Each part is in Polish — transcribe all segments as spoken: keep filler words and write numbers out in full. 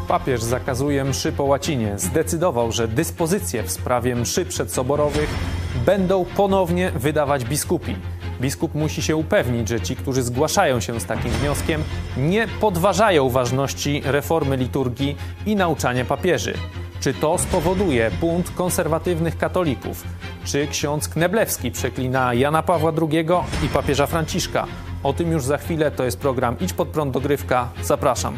Papież zakazuje mszy po łacinie. Zdecydował, że dyspozycje w sprawie mszy przedsoborowych będą ponownie wydawać biskupi. Biskup musi się upewnić, że ci, którzy zgłaszają się z takim wnioskiem, nie podważają ważności reformy liturgii i nauczania papieży. Czy to spowoduje bunt konserwatywnych katolików? Czy ksiądz Kneblewski przeklina Jana Pawła drugiego i papieża Franciszka? O tym już za chwilę. To jest program Idź Pod Prąd Dogrywka. Zapraszam.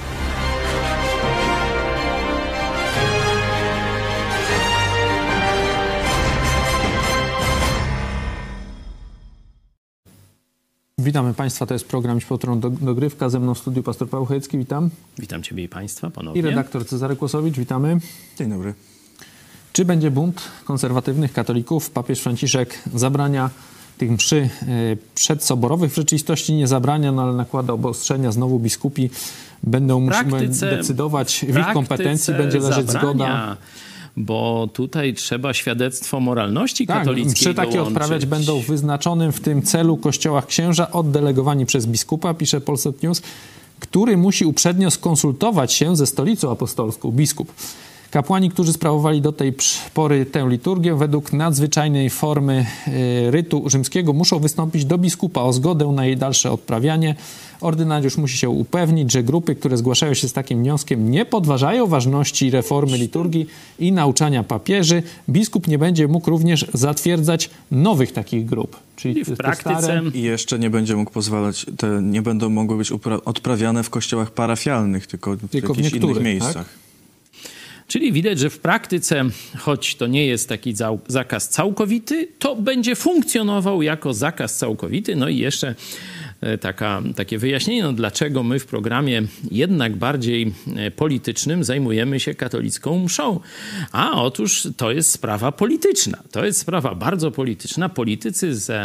Witamy Państwa, to jest program Idź Pod Prąd Dogrywka. Ze mną w studiu pastor Paweł Chojecki, witam. Witam Ciebie i Państwa ponownie. I redaktor Cezary Kłosowicz, witamy. Dzień dobry. Czy będzie bunt konserwatywnych katolików? Papież Franciszek zabrania tych mszy przedsoborowych. W rzeczywistości nie zabrania, no ale nakłada obostrzenia. Znowu biskupi będą musieli decydować. W ich kompetencji będzie leżeć zabrania. Zgoda. Bo tutaj trzeba świadectwo moralności tak, katolickiej mszy takie dołączyć. odprawiać będą w wyznaczonym w tym celu kościołach księża oddelegowani przez biskupa, pisze Polsat News, który musi uprzednio skonsultować się ze stolicą apostolską, biskup. Kapłani, którzy sprawowali do tej pory tę liturgię, według nadzwyczajnej formy y, rytu rzymskiego muszą wystąpić do biskupa o zgodę na jej dalsze odprawianie. Ordynariusz musi się upewnić, że grupy, które zgłaszają się z takim wnioskiem, nie podważają ważności reformy liturgii i nauczania papieży. Biskup nie będzie mógł również zatwierdzać nowych takich grup. Czyli w praktyce... Stare... I jeszcze nie będzie mógł pozwalać, te nie będą mogły być upra- odprawiane w kościołach parafialnych, tylko w tylko jakichś w niektórych innych miejscach. Tak? Czyli widać, że w praktyce, choć to nie jest taki za- zakaz całkowity, to będzie funkcjonował jako zakaz całkowity. No i jeszcze taka, takie wyjaśnienie, no dlaczego my w programie jednak bardziej politycznym zajmujemy się katolicką mszą. A otóż to jest sprawa polityczna. To jest sprawa bardzo polityczna. Politycy ze,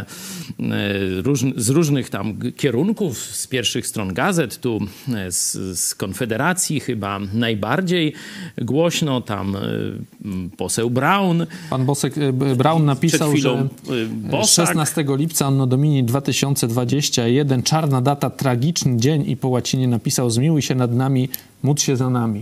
róż, z różnych tam kierunków, z pierwszych stron gazet, tu z, z Konfederacji chyba najbardziej głośno, tam poseł Braun. Pan Bosek, Braun napisał, że Bosak. szesnastego lipca Anno Domini dwa tysiące dwudziesty pierwszy, czarna data, tragiczny dzień, i po łacinie napisał: zmiłuj się nad nami, módl się za nami.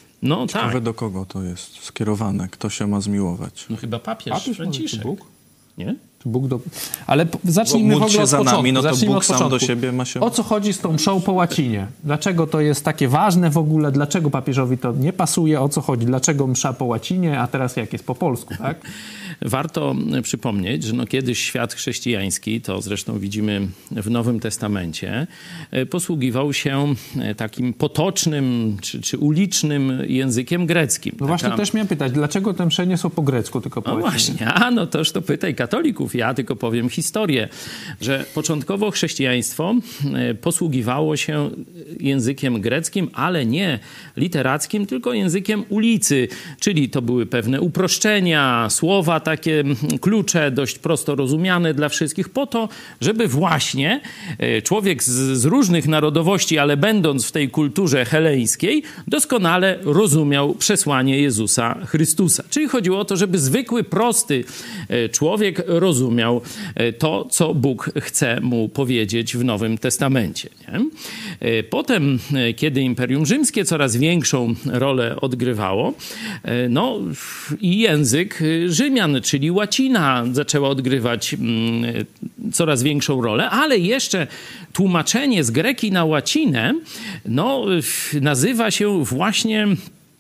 No Ciekawe, tak. do kogo to jest skierowane? Kto się ma zmiłować? No chyba papież, papież Franciszek. Bóg? Nie? Bóg do... Ale po, zacznijmy Bo w ogóle się od za początku. nami, no to Zacznijmy Bóg od sam początku. do siebie ma się... O co chodzi z tą mszą po łacinie? Dlaczego to jest takie ważne w ogóle? Dlaczego papieżowi to nie pasuje? O co chodzi? Dlaczego msza po łacinie, a teraz jak jest po polsku, tak? Warto przypomnieć, że no kiedyś świat chrześcijański, to zresztą widzimy w Nowym Testamencie, posługiwał się takim potocznym czy, czy ulicznym językiem greckim. No Taka... właśnie też miałem pytać, dlaczego te msze nie są po grecku, tylko po No łacinie? właśnie, a no toż to pytaj katolików. Ja tylko powiem historię, że początkowo chrześcijaństwo posługiwało się językiem greckim, ale nie literackim, tylko językiem ulicy, czyli to były pewne uproszczenia, słowa, takie klucze, dość prosto rozumiane dla wszystkich, po to, żeby właśnie człowiek z, z różnych narodowości, ale będąc w tej kulturze heleńskiej, doskonale rozumiał przesłanie Jezusa Chrystusa. Czyli chodziło o to, żeby zwykły, prosty człowiek rozumiał to, co Bóg chce mu powiedzieć w Nowym Testamencie. Nie? Potem, kiedy Imperium Rzymskie coraz większą rolę odgrywało, no i język Rzymian, czyli łacina, zaczęła odgrywać mm, coraz większą rolę, ale jeszcze tłumaczenie z greki na łacinę, no, nazywa się właśnie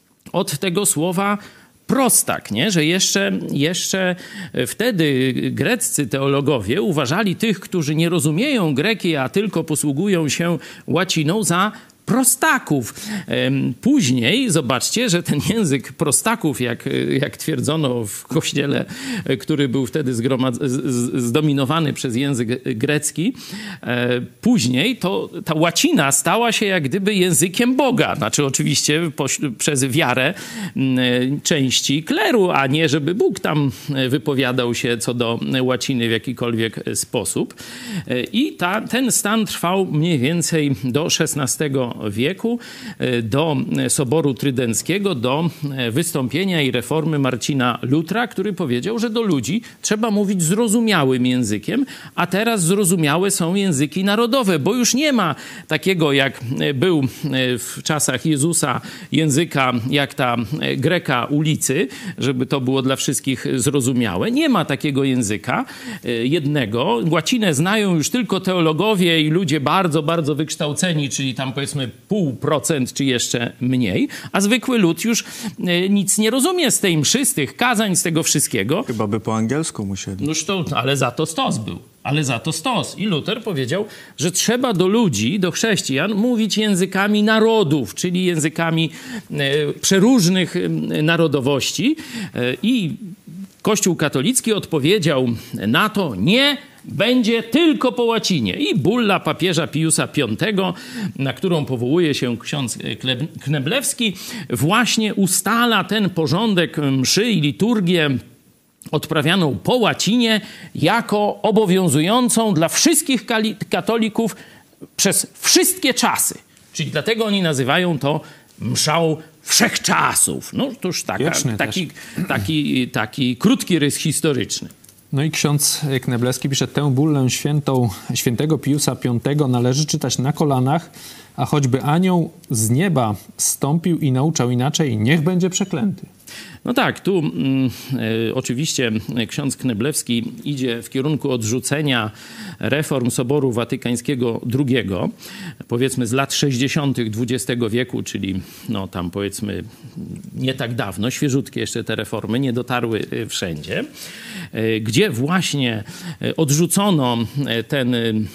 od tego słowa prostak, nie? Że jeszcze, jeszcze wtedy greccy teologowie uważali tych, którzy nie rozumieją greki, a tylko posługują się łaciną, za prostaków. Później zobaczcie, że ten język prostaków, jak, jak twierdzono w kościele, który był wtedy zgromad- zdominowany przez język grecki, później to ta łacina stała się jak gdyby językiem Boga. Znaczy oczywiście poś- przez wiarę części kleru, a nie żeby Bóg tam wypowiadał się co do łaciny w jakikolwiek sposób. I ta, ten stan trwał mniej więcej do szesnastego wieku do Soboru Trydenckiego, do wystąpienia i reformy Marcina Lutra, który powiedział, że do ludzi trzeba mówić zrozumiałym językiem, a teraz zrozumiałe są języki narodowe, bo już nie ma takiego, jak był w czasach Jezusa, języka jak ta Greka ulicy, żeby to było dla wszystkich zrozumiałe. Nie ma takiego języka jednego. Łacinę znają już tylko teologowie i ludzie bardzo, bardzo wykształceni, czyli tam powiedzmy pół procent czy jeszcze mniej, a zwykły lud już nic nie rozumie z tej mszy, z tych kazań, z tego wszystkiego. Chyba by po angielsku musieli. Noż to, ale za to stos był. Ale za to stos. I Luter powiedział, że trzeba do ludzi, do chrześcijan mówić językami narodów, czyli językami e, przeróżnych e, narodowości. E, I Kościół katolicki odpowiedział na to: nie, będzie tylko po łacinie. I bulla papieża Piusa Piątego, na którą powołuje się ksiądz Kneblewski, właśnie ustala ten porządek mszy i liturgię odprawianą po łacinie jako obowiązującą dla wszystkich katolików przez wszystkie czasy. Czyli dlatego oni nazywają to mszą wszechczasów. No to już taka, taki, taki, taki krótki rys historyczny. No i ksiądz Kneblewski pisze: tę bullę świętą, świętego Piusa Piątego należy czytać na kolanach, a choćby anioł z nieba zstąpił i nauczał inaczej, niech będzie przeklęty. No tak, tu mm, y, oczywiście ksiądz Kneblewski idzie w kierunku odrzucenia reform Soboru Watykańskiego drugiego, powiedzmy z lat sześćdziesiątych dwudziestego wieku, czyli no tam powiedzmy nie tak dawno, świeżutkie jeszcze te reformy, nie dotarły wszędzie, y, gdzie właśnie odrzucono ten,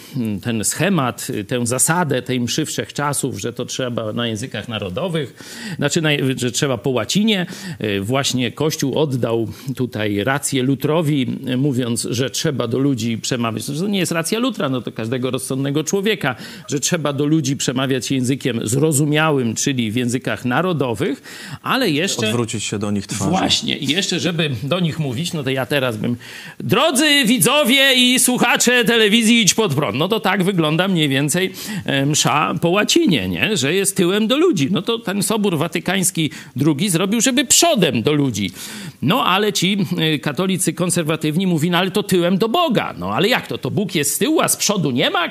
ten schemat, tę zasadę tej mszy wszechczasów, że to trzeba na językach narodowych, znaczy na, że trzeba po łacinie. Właśnie Kościół oddał tutaj rację Lutrowi, mówiąc, że trzeba do ludzi przemawiać. To nie jest racja Lutra, no to każdego rozsądnego człowieka, że trzeba do ludzi przemawiać językiem zrozumiałym, czyli w językach narodowych, ale jeszcze... Odwrócić się do nich twarzą. Właśnie. I jeszcze, żeby do nich mówić, no to ja teraz bym... Drodzy widzowie i słuchacze telewizji Idź Pod Prąd. No to tak wygląda mniej więcej msza po łacinie, nie? Że jest tyłem do ludzi. No to ten Sobór Watykański drugi zrobił, żeby przodem do ludzi. No ale ci katolicy konserwatywni mówi, no ale to tyłem do Boga. No ale jak to? To Bóg jest z tyłu, a z przodu nie ma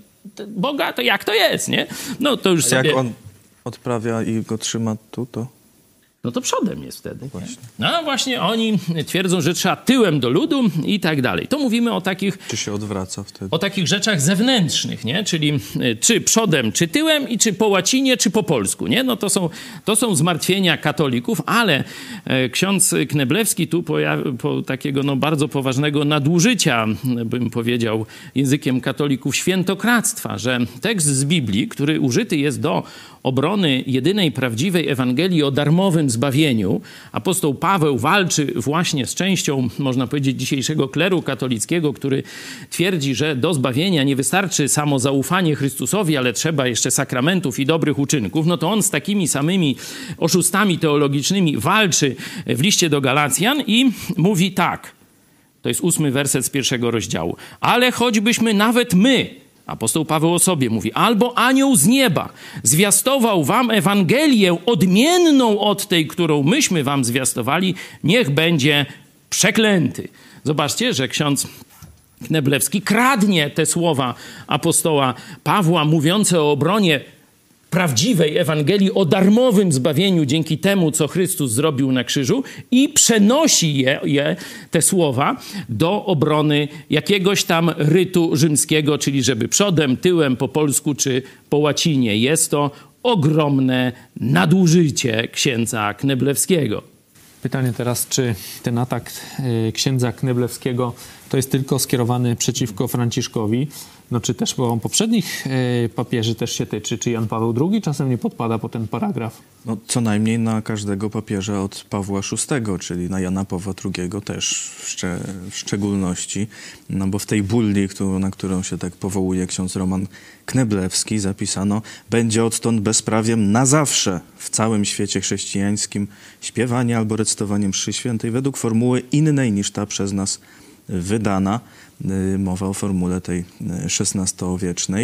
Boga? To jak to jest, nie? No to już a sobie... jak on odprawia i go trzyma tu, to... No to przodem jest wtedy. Właśnie. No właśnie oni twierdzą, że trzeba tyłem do ludu i tak dalej. To mówimy o takich... Czy się odwraca wtedy? O takich rzeczach zewnętrznych, nie? Czyli czy przodem, czy tyłem i czy po łacinie, czy po polsku, nie? No to są, to są zmartwienia katolików, ale e, ksiądz Kneblewski tu pojawi, po takiego no, bardzo poważnego nadużycia, bym powiedział językiem katolików, świętokradztwa, że tekst z Biblii, który użyty jest do obrony jedynej prawdziwej Ewangelii o darmowym zbawieniu, apostoł Paweł walczy właśnie z częścią, można powiedzieć, dzisiejszego kleru katolickiego, który twierdzi, że do zbawienia nie wystarczy samo zaufanie Chrystusowi, ale trzeba jeszcze sakramentów i dobrych uczynków, no to on z takimi samymi oszustami teologicznymi walczy w liście do Galacjan i mówi tak, to jest ósmy werset z pierwszego rozdziału: ale choćbyśmy nawet my, apostoł Paweł o sobie mówi, albo anioł z nieba zwiastował wam Ewangelię odmienną od tej, którą myśmy wam zwiastowali, niech będzie przeklęty. Zobaczcie, że ksiądz Kneblewski kradnie te słowa apostoła Pawła mówiące o obronie prawdziwej Ewangelii o darmowym zbawieniu dzięki temu, co Chrystus zrobił na krzyżu, i przenosi je, je, te słowa do obrony jakiegoś tam rytu rzymskiego, czyli żeby przodem, tyłem, po polsku czy po łacinie. Jest to ogromne nadużycie księdza Kneblewskiego. Pytanie teraz, czy ten atak y, księdza Kneblewskiego to jest tylko skierowany przeciwko Franciszkowi, no czy też bo poprzednich y, papieży też się tyczy, czy Jan Paweł drugi czasem nie podpada po ten paragraf? No, co najmniej na każdego papieża od Pawła szóstego, czyli na Jana Pawła drugiego też w, szcze, w szczególności, no bo w tej bulli, którą, na którą się tak powołuje ksiądz Roman Kneblewski, zapisano: będzie odtąd bezprawiem na zawsze w całym świecie chrześcijańskim śpiewanie albo recytowanie mszy świętej według formuły innej niż ta przez nas wydana. Mowa o formule tej szesnastowiecznej.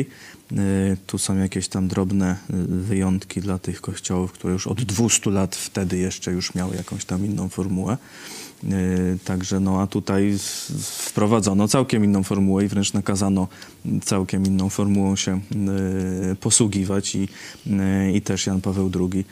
Tu są jakieś tam drobne wyjątki dla tych kościołów, które już od dwustu lat wtedy jeszcze już miały jakąś tam inną formułę. Także no a tutaj wprowadzono całkiem inną formułę i wręcz nakazano całkiem inną formułą się posługiwać i, i też Jan Paweł drugi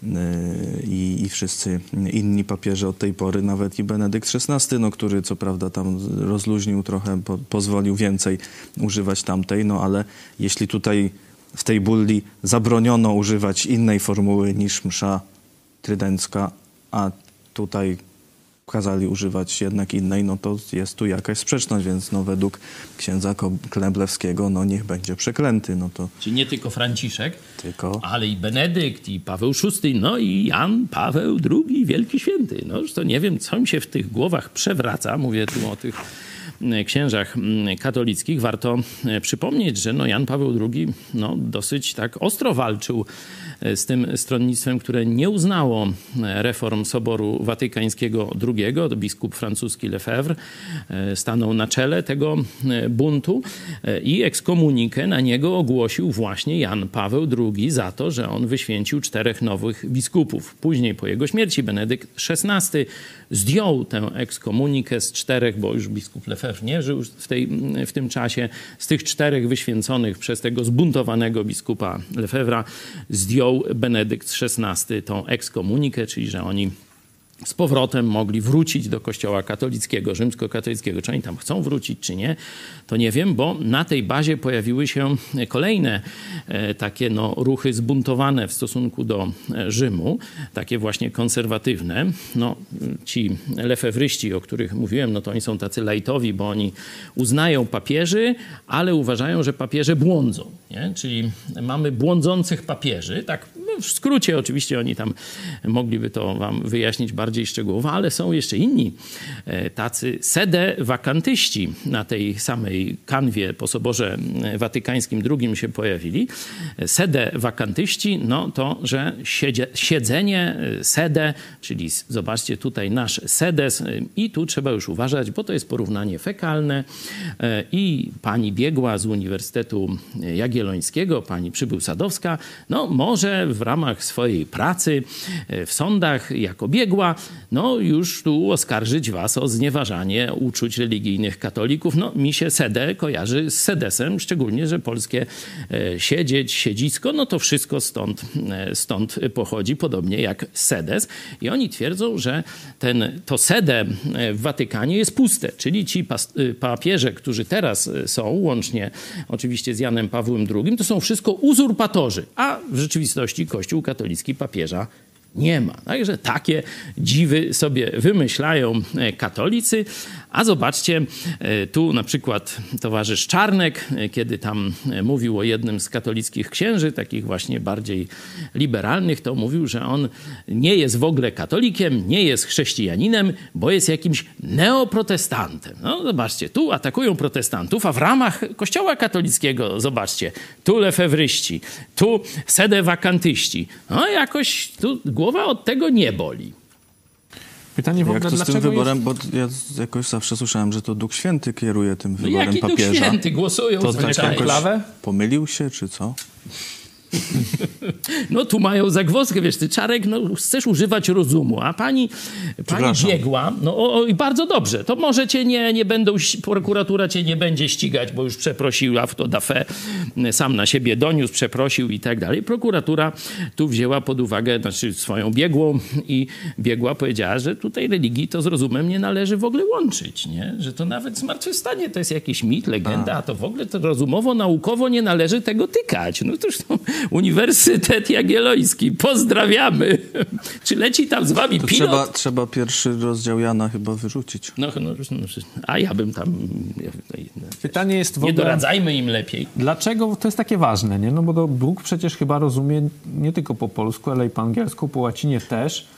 i, i wszyscy inni papieże od tej pory, nawet i Benedykt szesnasty, no, który co prawda tam rozluźnił trochę, po, pozwolił więcej używać tamtej, no ale jeśli tutaj w tej bulli zabroniono używać innej formuły niż msza trydencka, a tutaj kazali używać jednak innej, no to jest tu jakaś sprzeczność, więc no według księdza Kleblewskiego, no niech będzie przeklęty. No to... Czyli nie tylko Franciszek, tylko... ale i Benedykt, i Paweł szósty, no i Jan Paweł drugi, Wielki Święty. No już to nie wiem, co mi się w tych głowach przewraca. Mówię tu o tych księżach katolickich. Warto przypomnieć, że no Jan Paweł drugi no dosyć tak ostro walczył z tym stronnictwem, które nie uznało reform Soboru Watykańskiego drugiego. To biskup francuski Lefebvre stanął na czele tego buntu i ekskomunikę na niego ogłosił właśnie Jan Paweł drugi za to, że on wyświęcił czterech nowych biskupów. Później po jego śmierci Benedykt szesnasty zdjął tę ekskomunikę z czterech, bo już biskup Lefebvre nie żył w, tej, w tym czasie, z tych czterech wyświęconych przez tego zbuntowanego biskupa Lefebvre'a zdjął Benedykt szesnasty tą ekskomunikę, czyli że oni z powrotem mogli wrócić do kościoła katolickiego, rzymskokatolickiego. Czy oni tam chcą wrócić, czy nie, to nie wiem, bo na tej bazie pojawiły się kolejne e, takie no, ruchy zbuntowane w stosunku do Rzymu, takie właśnie konserwatywne. No, ci lefewryści, o których mówiłem, no to oni są tacy lajtowi, bo oni uznają papieży, ale uważają, że papieże błądzą. Nie? Czyli mamy błądzących papieży, tak no, w skrócie oczywiście oni tam mogliby to wam wyjaśnić bardziej szczegółowo, ale są jeszcze inni tacy sede-wakantyści na tej samej kanwie po Soborze Watykańskim drugim się pojawili. Sede-wakantyści, no to, że siedzie, siedzenie, sede, czyli zobaczcie tutaj nasz sedes i tu trzeba już uważać, bo to jest porównanie fekalne i pani biegła z Uniwersytetu Jagiellońskiego, pani Przybył-Sadowska, no może w ramach swojej pracy w sądach jako biegła, no już tu oskarżyć was o znieważanie uczuć religijnych katolików. No mi się sede kojarzy z sedesem, szczególnie, że polskie e, siedzieć, siedzisko, no to wszystko stąd, e, stąd pochodzi, podobnie jak sedes. I oni twierdzą, że ten, to sede w Watykanie jest puste, czyli ci pas, papieże, którzy teraz są, łącznie oczywiście z Janem Pawłem drugim, to są wszystko uzurpatorzy, a w rzeczywistości Kościół katolicki papieża nie ma. Także takie dziwy sobie wymyślają katolicy. A zobaczcie, tu na przykład towarzysz Czarnek, kiedy tam mówił o jednym z katolickich księży, takich właśnie bardziej liberalnych, to mówił, że on nie jest w ogóle katolikiem, nie jest chrześcijaninem, bo jest jakimś neoprotestantem. No zobaczcie, tu atakują protestantów, a w ramach kościoła katolickiego, zobaczcie, tu lefewryści, tu sedewakantyści. No jakoś tu głowa od tego nie boli. Pytanie w ogóle, jak to z tym wyborem, jest... bo ja jakoś zawsze słyszałem, że to Duch Święty kieruje tym No wyborem jaki papieża. Duch Święty? Głosują to zwyczajnie. tak pomylił się, czy co? No tu mają zagwozdkę, wiesz, ty Czarek, no chcesz używać rozumu, a pani, pani biegła, no o, o, i bardzo dobrze, to może cię nie, nie będą, prokuratura cię nie będzie ścigać, bo już przeprosiła w to dafé, sam na siebie doniósł, przeprosił i tak dalej. Prokuratura tu wzięła pod uwagę, znaczy swoją biegłą i biegła powiedziała, że tutaj religii to z rozumem nie należy w ogóle łączyć, nie? Że to nawet zmartwychwstanie to jest jakiś mit, legenda, a, a to w ogóle to rozumowo, naukowo nie należy tego tykać. No to już to Uniwersytet Jagielloński, pozdrawiamy. Czy leci tam z wami to pilot? Trzeba, trzeba pierwszy rozdział Jana chyba wyrzucić. No, no, no a ja bym tam... Pytanie jest w nie ogóle... doradzajmy im lepiej. Dlaczego to jest takie ważne, nie? No bo to Bóg przecież chyba rozumie nie tylko po polsku, ale i po angielsku, po łacinie też.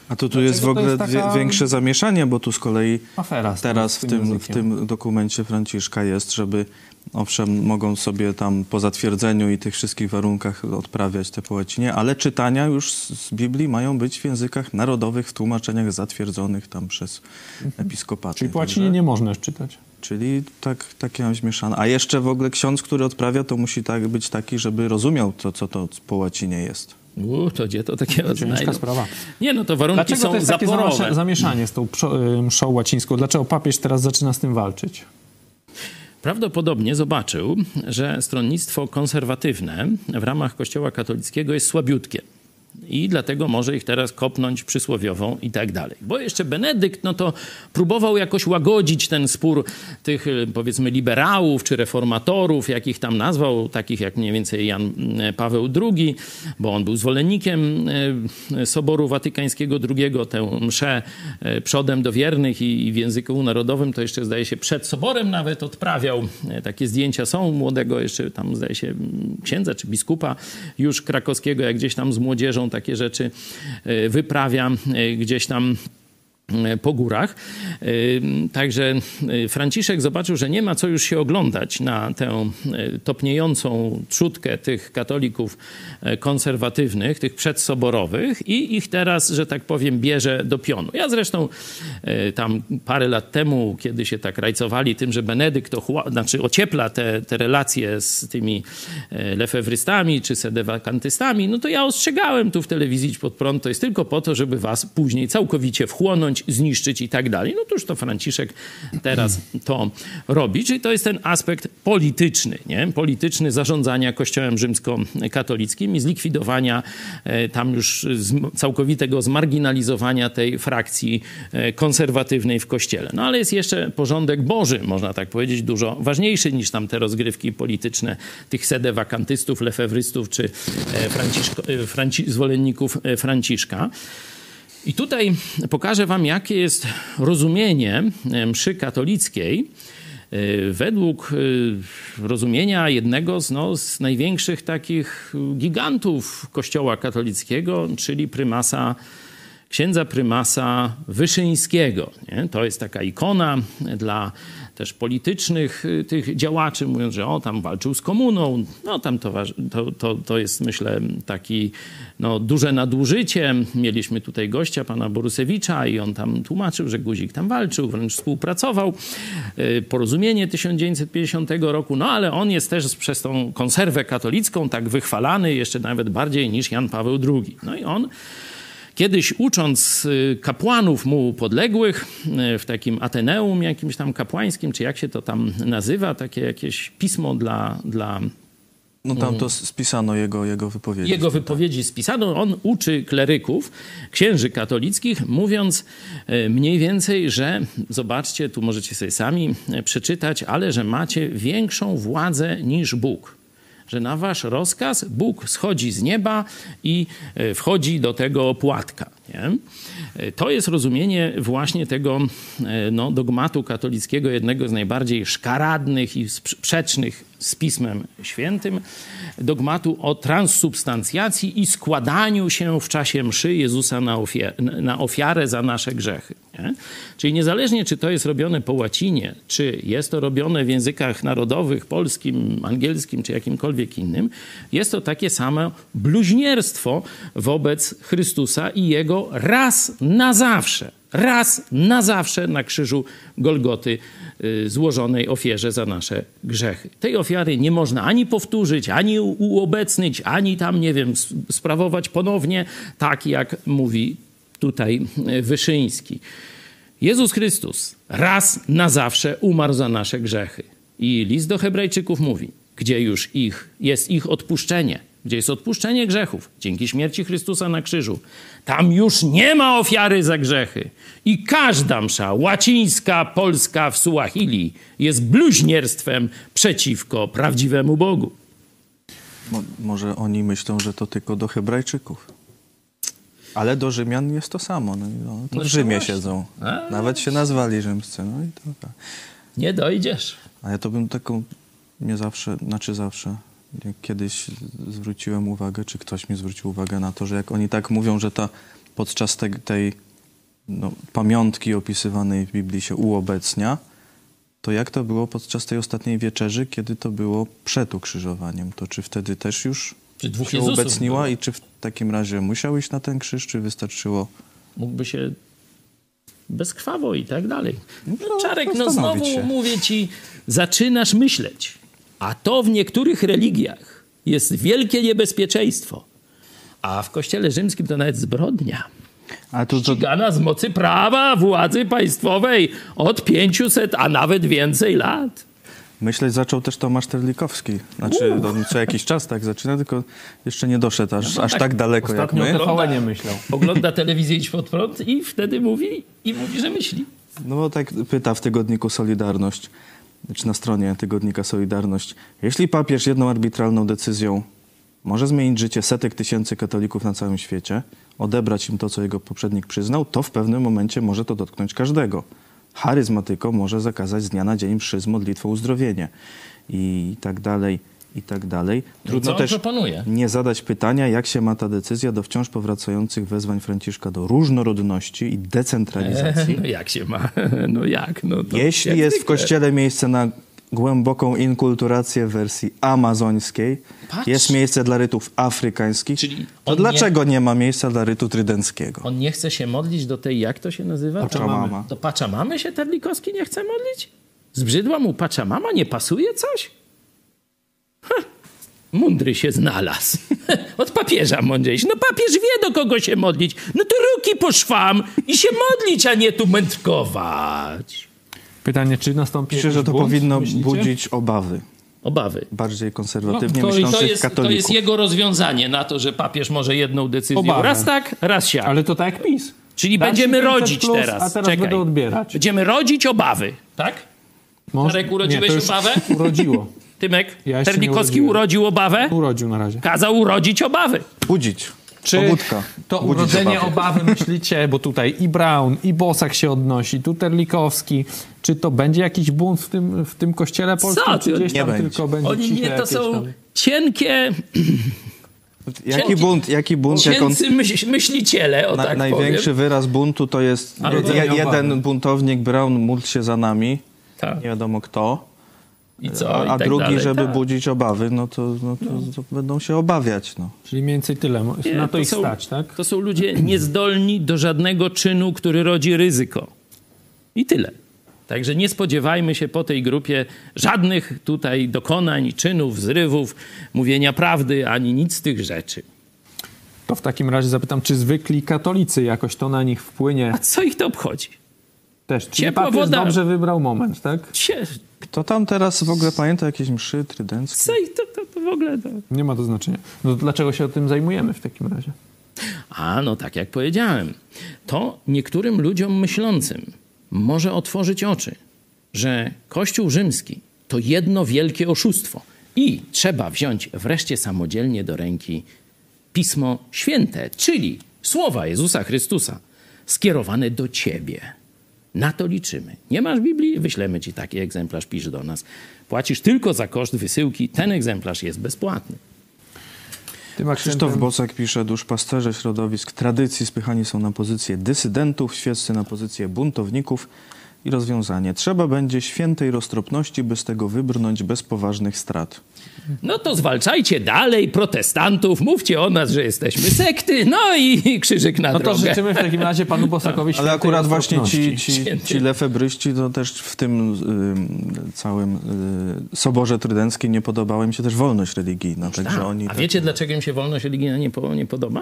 A to tu jest w ogóle jest taka... większe zamieszanie, bo tu z kolei afera z teraz w tym, tym, w tym dokumencie Franciszka jest, żeby owszem, mogą sobie tam po zatwierdzeniu i tych wszystkich warunkach odprawiać te po łacinie, ale czytania już z Biblii mają być w językach narodowych, w tłumaczeniach zatwierdzonych tam przez episkopaty. Czyli po łacinie nie można już czytać. Czyli tak, takie mam zmieszane. A jeszcze w ogóle ksiądz, który odprawia, to musi tak być taki, żeby rozumiał to, co to po łacinie jest. U, to gdzie to takiego Ciężka sprawa. Nie, no to warunki Dlaczego są to jest zaporowe. takie zamieszanie z tą mszą łacińską? Dlaczego papież teraz zaczyna z tym walczyć? Prawdopodobnie zobaczył, że stronnictwo konserwatywne w ramach Kościoła katolickiego jest słabiutkie. I dlatego może ich teraz kopnąć przysłowiową i tak dalej. Bo jeszcze Benedykt, no to próbował jakoś łagodzić ten spór tych, powiedzmy, liberałów czy reformatorów, jakich tam nazwał, takich jak mniej więcej Jan Paweł drugi, bo on był zwolennikiem Soboru Watykańskiego drugiego, tę mszę przodem do wiernych i w języku narodowym to jeszcze, zdaje się, przed Soborem nawet odprawiał. Takie zdjęcia są młodego jeszcze tam, zdaje się, księdza czy biskupa już krakowskiego, jak gdzieś tam z młodzieżą takie rzeczy wyprawia gdzieś tam po górach. Także Franciszek zobaczył, że nie ma co już się oglądać na tę topniejącą trzutkę tych katolików konserwatywnych, tych przedsoborowych i ich teraz, że tak powiem, bierze do pionu. Ja zresztą tam parę lat temu, kiedy się tak rajcowali tym, że Benedykt ochła- znaczy ociepla te, te relacje z tymi lefewrystami czy sedewakantystami, no to ja ostrzegałem tu w telewizji Pod Prąd, to jest tylko po to, żeby was później całkowicie wchłonąć, zniszczyć i tak dalej. No to już to Franciszek teraz to robi. Czyli to jest ten aspekt polityczny, nie? Polityczny zarządzania Kościołem rzymskokatolickim i zlikwidowania e, tam już z, całkowitego zmarginalizowania tej frakcji e, konserwatywnej w Kościele. No ale jest jeszcze porządek Boży, można tak powiedzieć, dużo ważniejszy niż tam te rozgrywki polityczne tych sedewakantystów, lefewrystów czy e, Franciszko, e, Franci, zwolenników e, Franciszka. I tutaj pokażę wam, jakie jest rozumienie mszy katolickiej według rozumienia jednego z, no, z największych takich gigantów Kościoła katolickiego, czyli prymasa, księdza prymasa Wyszyńskiego. Nie? To jest taka ikona dla też politycznych tych działaczy, mówiąc, że o, tam walczył z komuną. No tam to, to, to, to jest, myślę, taki no, duże nadużycie. Mieliśmy tutaj gościa, pana Borusewicza i on tam tłumaczył, że Guzik tam walczył, wręcz współpracował. Porozumienie tysiąc dziewięćset pięćdziesiątego roku, no ale on jest też przez tą konserwę katolicką tak wychwalany jeszcze nawet bardziej niż Jan Paweł drugi. No i on kiedyś ucząc kapłanów mu podległych w takim Ateneum jakimś tam kapłańskim, czy jak się to tam nazywa, takie jakieś pismo dla... dla no tam to spisano jego, jego wypowiedzi. Jego wypowiedzi spisano. On uczy kleryków, księży katolickich, mówiąc mniej więcej, że zobaczcie, tu możecie sobie sami przeczytać, ale że macie większą władzę niż Bóg. Że na wasz rozkaz Bóg schodzi z nieba i wchodzi do tego płatka. Nie? To jest rozumienie właśnie tego no, dogmatu katolickiego, jednego z najbardziej szkaradnych i sprzecznych z Pismem Świętym, dogmatu o transsubstancjacji i składaniu się w czasie mszy Jezusa na, ofiar- na ofiarę za nasze grzechy. Nie? Czyli niezależnie, czy to jest robione po łacinie, czy jest to robione w językach narodowych, polskim, angielskim, czy jakimkolwiek innym, jest to takie samo bluźnierstwo wobec Chrystusa i Jego raz na zawsze, raz na zawsze na krzyżu Golgoty y, złożonej ofierze za nasze grzechy. Tej ofiary nie można ani powtórzyć, ani uobecnić, ani tam, nie wiem, sprawować ponownie, tak jak mówi tutaj Wyszyński. Jezus Chrystus raz na zawsze umarł za nasze grzechy. I list do Hebrajczyków mówi, gdzie już ich jest ich odpuszczenie, gdzie jest odpuszczenie grzechów dzięki śmierci Chrystusa na krzyżu. Tam już nie ma ofiary za grzechy. I każda msza, łacińska, polska w Suahili, jest bluźnierstwem przeciwko prawdziwemu Bogu. Mo- może oni myślą, że to tylko do Hebrajczyków. Ale do Rzymian jest to samo. No, no, to No w Rzymie właśnie. siedzą. A, Nawet się nazwali rzymscy. No i to tak. Nie dojdziesz. A ja to bym taką, nie zawsze, znaczy zawsze, jak kiedyś zwróciłem uwagę, czy ktoś mi zwrócił uwagę na to, że jak oni tak mówią, że ta podczas te, tej no, pamiątki opisywanej w Biblii się uobecnia, to jak to było podczas tej ostatniej wieczerzy, kiedy to było przed ukrzyżowaniem? To czy wtedy też już Czy dwóch się Jezusów uobecniła było? i czy w takim razie musiał iść na ten krzyż, czy wystarczyło? Mógłby się bezkrwawo i tak dalej. No, Czarek, no zastanowić znowu się. mówię ci, zaczynasz myśleć. A to w niektórych religiach jest wielkie niebezpieczeństwo. A w Kościele Rzymskim to nawet zbrodnia. A tu to, Ścigana z mocy prawa władzy państwowej od pięciuset, a nawet więcej lat. myśleć zaczął też Tomasz Terlikowski. Znaczy, on co jakiś czas tak zaczyna, tylko jeszcze nie doszedł aż, aż tak daleko jak Ostatnio o my. T V N myślał. Ogląda telewizję Idź Pod Prąd i wtedy mówi, i mówi, że myśli. No bo tak pyta w tygodniku Solidarność, czy na stronie tygodnika Solidarność, jeśli papież jedną arbitralną decyzją może zmienić życie setek tysięcy katolików na całym świecie, odebrać im to, co jego poprzednik przyznał, to w pewnym momencie może to dotknąć każdego. Charyzmatykom może zakazać z dnia na dzień mszy z modlitwą uzdrowienie i tak dalej, i tak dalej. Trudno co on też proponuje? nie zadać pytania, jak się ma ta decyzja do wciąż powracających wezwań Franciszka do różnorodności i decentralizacji. No jak się ma? No jak? No to Jeśli jak jest w zwykle. Kościele miejsce na głęboką inkulturację w wersji amazońskiej, Patrz. jest miejsce dla rytów afrykańskich, Czyli to on dlaczego nie... nie ma miejsca dla rytu trydenckiego? On nie chce się modlić do tej, jak to się nazywa? Pachamama. Do Pachamamy się Terlikowski nie chce modlić? Zbrzydła mu Pachamama? Nie pasuje coś? Ha, mądry się znalazł. Od papieża mądrzejszy. No papież wie, do kogo się modlić. No to ruki po szwam i się modlić, a nie tu mędrkować. Pytanie, czy nastąpi Myślę, że jakiś to bunt, powinno myślicie? budzić obawy Obawy. bardziej konserwatywnie No, to- i to myślących To jest, to katolików. jest jego rozwiązanie na to, że papież może jedną decyzję Obawy. raz tak, raz siak. Ale to tak jak PiS. Czyli Dać będziemy pięćset rodzić plus, teraz. A teraz Czekaj. będą odbierać. Będziemy rodzić obawy, tak? Może- Czarek, urodziłeś nie, to już obawę? Urodziło. Tymek, Ja jeszcze nie Terlikowski urodziłem. urodził obawy? Urodził na razie. Kazał urodzić obawy. Budzić. Czy Pobudka. to Budzić urodzenie obawy. obawy myślicie, bo tutaj i Braun, i Bosak się odnosi, tu Terlikowski, czy to będzie jakiś bunt w tym, w tym kościele polskim, Co czy ty? gdzieś Nie tam będzie. tylko będzie Oni ciche nie, to jakieś są tam... cienkie, Jaki Cienki- bunt, jaki bunt, jak on... ciency myśl, myśliciele, o Na, tak największy powiem. wyraz buntu to jest Ale je, to nie jeden obawy. buntownik, Braun, módl się za nami, Tak. nie wiadomo kto, I co? a, I a tak drugi, dalej. żeby Tak. budzić obawy, no to, no to, to będą się obawiać. No. Czyli mniej więcej tyle. Nie, Na to, to ich są- stać, tak? To są ludzie niezdolni do żadnego czynu, który rodzi ryzyko. I tyle. Także nie spodziewajmy się po tej grupie żadnych tutaj dokonań, czynów, zrywów, mówienia prawdy, ani nic z tych rzeczy. To w takim razie zapytam, czy zwykli katolicy jakoś to na nich wpłynie A co ich to obchodzi? też? Czy ciepła papież woda- dobrze wybrał moment, tak? Cie- Kto tam teraz w ogóle pamięta jakieś mszy trydenckie? Co ich to, to, to w ogóle... To... Nie ma to znaczenia. No to dlaczego się o tym zajmujemy w takim razie? A, no tak jak powiedziałem. To niektórym ludziom myślącym może otworzyć oczy, że Kościół rzymski to jedno wielkie oszustwo i trzeba wziąć wreszcie samodzielnie do ręki Pismo Święte, czyli słowa Jezusa Chrystusa skierowane do ciebie. Na to liczymy. Nie masz Biblii? Wyślemy ci taki egzemplarz, pisz do nas. Płacisz tylko za koszt wysyłki. Ten egzemplarz jest bezpłatny. Tym Krzysztof akcentem... Bosak pisze, duszpasterze środowisk tradycji spychani są na pozycję dysydentów, świeccy na pozycję buntowników i rozwiązanie. Trzeba będzie świętej roztropności, by z tego wybrnąć bez poważnych strat. No to zwalczajcie dalej protestantów, mówcie o nas, że jesteśmy sekty, no i krzyżyk na No to drogę. życzymy w takim razie panu Bosakowi Ale świętej akurat właśnie ci, roztropności. ci, Święty. ci lefebryści to też w tym y, całym y, Soborze Trydenckim nie podobała im się też wolność religijna. Także Tak. oni A tak- wiecie, dlaczego im się wolność religijna nie, po, nie podoba?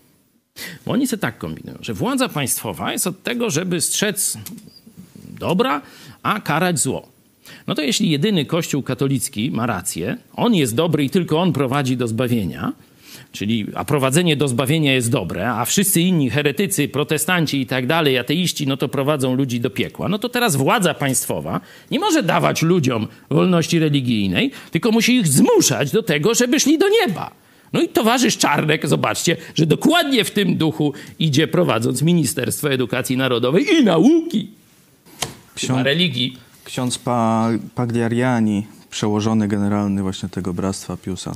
Bo oni sobie tak kombinują, że władza państwowa jest od tego, żeby strzec dobra, a karać zło. No to jeśli jedyny Kościół katolicki ma rację, on jest dobry i tylko on prowadzi do zbawienia, czyli a prowadzenie do zbawienia jest dobre, a wszyscy inni heretycy, protestanci i tak dalej, ateiści, no to prowadzą ludzi do piekła. No to teraz władza państwowa nie może dawać ludziom wolności religijnej, tylko musi ich zmuszać do tego, żeby szli do nieba. No i towarzysz Czarnek, zobaczcie, że dokładnie w tym duchu idzie, prowadząc Ministerstwo Edukacji Narodowej i Nauki. Chyba Ksiądz, religii. ksiądz pa, Pagliariani, przełożony generalny właśnie tego Bractwa Piusa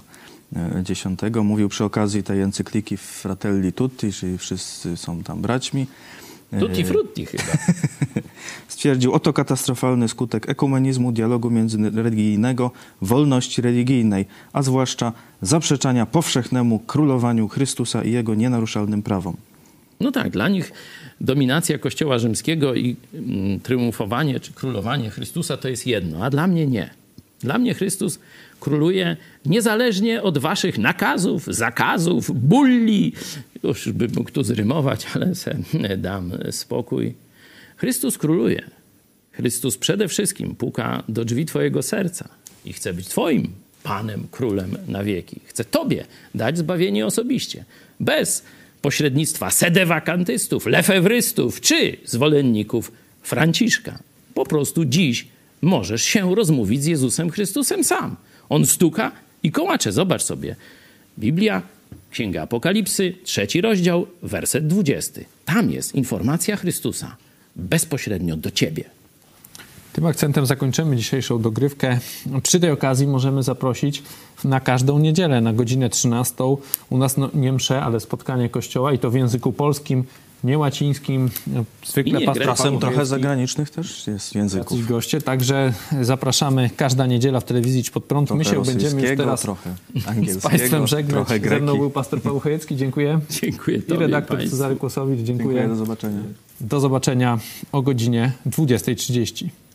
dziesiątego. Mówił przy okazji tej encykliki Fratelli Tutti, czyli wszyscy są tam braćmi. Tutti frutti chyba. Stwierdził, oto katastrofalny skutek ekumenizmu, dialogu międzyreligijnego, wolności religijnej, a zwłaszcza zaprzeczania powszechnemu królowaniu Chrystusa i jego nienaruszalnym prawom. No tak, dla nich dominacja Kościoła rzymskiego i mm, triumfowanie czy królowanie Chrystusa to jest jedno, a dla mnie nie. Dla mnie Chrystus króluje niezależnie od waszych nakazów, zakazów, bulli. Już bym mógł tu zrymować, ale se dam spokój. Chrystus króluje. Chrystus przede wszystkim puka do drzwi twojego serca i chce być twoim Panem, Królem na wieki. Chce tobie dać zbawienie osobiście. Bez pośrednictwa sedewakantystów, lefewrystów czy zwolenników Franciszka. Po prostu dziś możesz się rozmówić z Jezusem Chrystusem sam. On stuka i kołacze. Zobacz sobie. Biblia, Księga Apokalipsy, trzeci rozdział, werset dwudziesty. Tam jest informacja Chrystusa bezpośrednio do ciebie. Tym akcentem zakończymy dzisiejszą dogrywkę. Przy tej okazji możemy zaprosić na każdą niedzielę na godzinę trzynastą. U nas no, nie msze, ale spotkanie Kościoła i to w języku polskim, nie łacińskim. Zwykle pastor Czasem trochę zagranicznych też jest w języku. Goście, także zapraszamy każda niedziela w telewizji Idź Pod Prąd. Trochę My się będziemy już teraz trochę angielskiego, z Państwem żegnać. Trochę Ze mną był pastor Paweł Chojecki. Dziękuję. Dziękuję tobie, I redaktor Państwu. Cezary Kłosowicz. Dziękuję. Dziękuję, do zobaczenia. Do zobaczenia o godzinie dwudziestej trzydzieści.